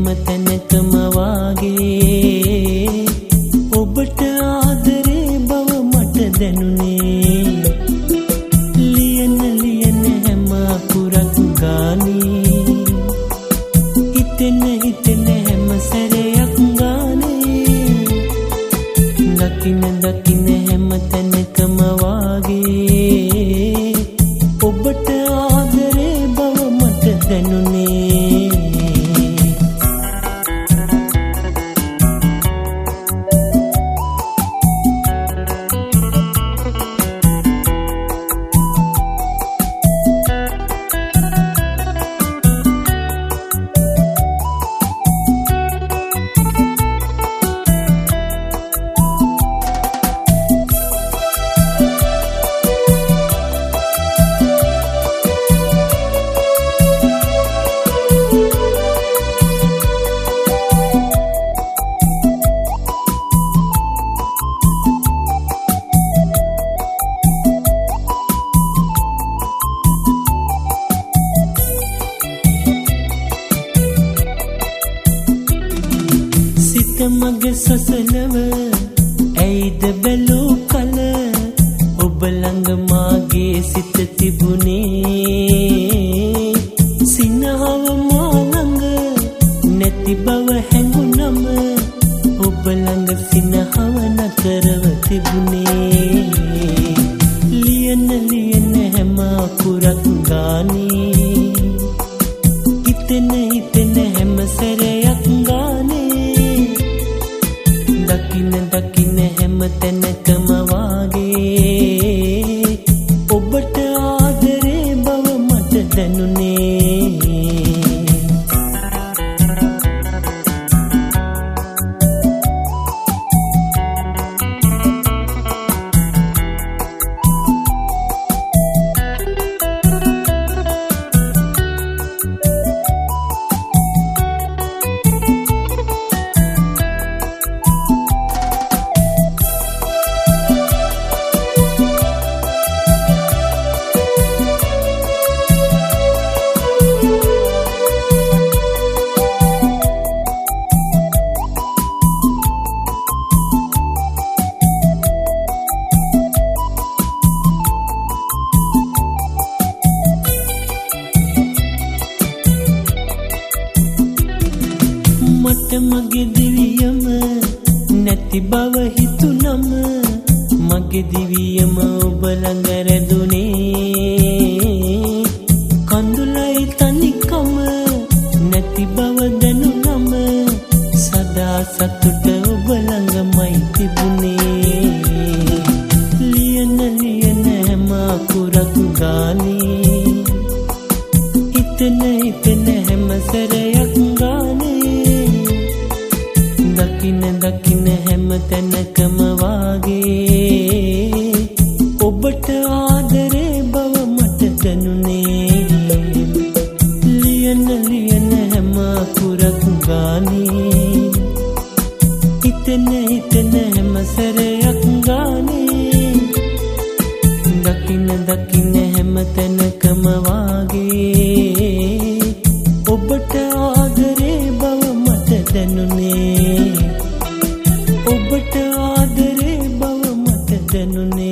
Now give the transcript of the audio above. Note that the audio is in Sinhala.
තැනකම වාගේ ඔබට ආදරේ බව මට දැනුනේ ලියන ලියන හැම අකුරක් ගානේ හිතෙන හිතෙන හැම සැරයක් ගානේ දකින දකින හැම තැනකම වාගේ ඔබට ආදරේ බව මට දැනුනේ මගේ සසලව ඇයිද බැලූ කල ඔබ ළඟ මාගේ සිත තිබුණේ සිනහව මා ළඟ නැති බව හැඟුණම ඔබ ළඟ සිනහව නතරව තිබුණේ ලියන ලියන හැම අකුරක් ගානේ හිතෙන හිතෙන හැම සැරයක් ගානේ දකින දකින හැම තැනකම වාගේ ඔබට ආදරේ බව මට දැනුනේ මට මගේ දිවියම නැති බව හිතුනම මගේ දිවියම ඔබ ළඟ රැඳුනේ කඳුලයි තනිකම නැති බව දැනුනම සදා සතුට ඔබ ළඟමයි තිබුණේ ලියන ලියන හැම අකුරක් ගානේ හිතෙන හිතෙන හැම සැරයක් ගානේ දකින දකින හැම තැනකම වාගේ ඔබට ආදරේ බව මට දැනුනේ ලියන ලියන හැම අකුරක් ගානේ හිතෙන හිතෙන හැම සැරයක් ගානේ දකින දකින හැම තැනකම වාගේ ඔබට ආදරේ බව මට දැනුනේ ඔබට ආදරේ බව මට දැනුනේ